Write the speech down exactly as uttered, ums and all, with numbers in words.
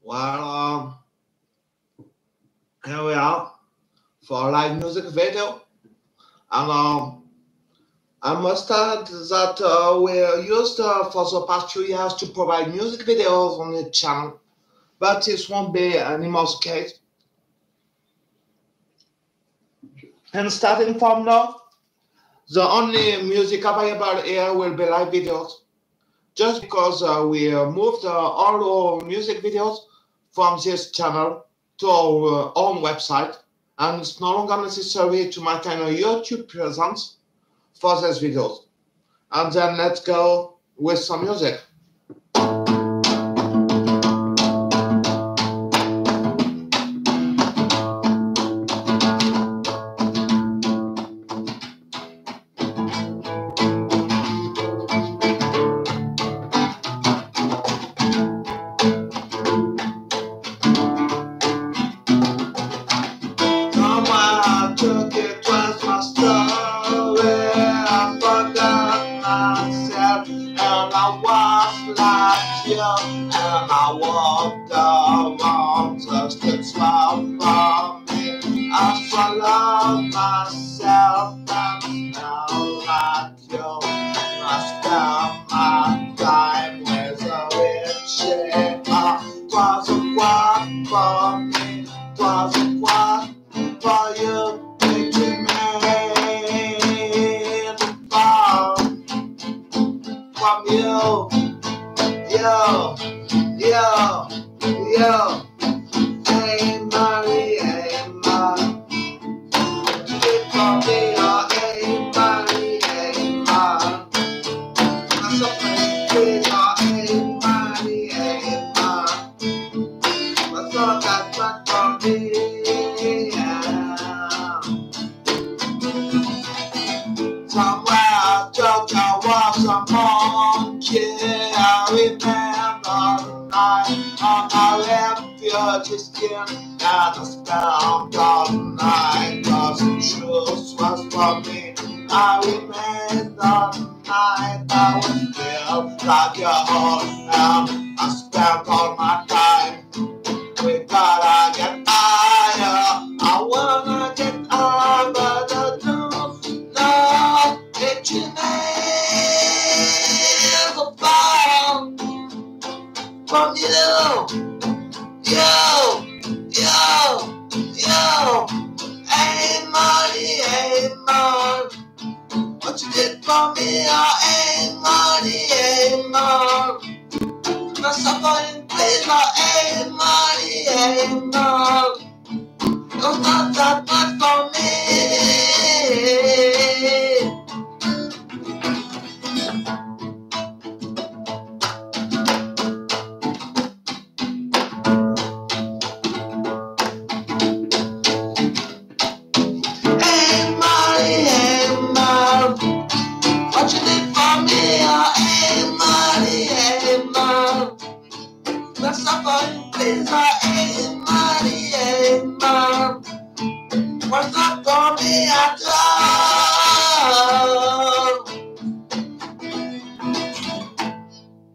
Well, um, here we are for a live music video. And um, I must add that uh, we used uh, for the past few years to provide music videos on the channel, but this won't be anymore the case. And starting from now, the only music available here will be live videos, just because uh, we uh, moved uh, all our music videos from this channel to our uh, own website, and it's no longer necessary to maintain a YouTube presence for these videos. And then let's go with some music. Took it was my story. I forgot myself, and I was like you, and I walked around just to swallow from me. I swallowed myself, and now like you, I spent my time with a witch. Twas a quack for me, twas a quack for you. From you, yo, yo, yo, hey Mary, hey Mary, speak for me, oh hey Mary, hey Mary, I'm so pretty, oh hey Mary, hey Mary, my soul got back for me, yeah. Somewhere I thought I was a monkey. I remember the night on my refugee skin, and I spent all the night, cause the truth was for me. I remember the night I was feel like a whole, and I spent all my time. We gotta get higher. I wanna get higher, but I don't know that you never found from you. Yo, yo, yo. Hey, Marty, hey, Marty. What you did for me, oh, hey, Marty, hey, Marty. My suffering, please, oh, hey, Marty, hey, Marty. Don't not that much for me. Hey, Marty, hey, Marty. What you did for me, oh, hey, Marty, hey, Marty. My suffering, please, oh, hey, Marty, hey, Marty. What's up?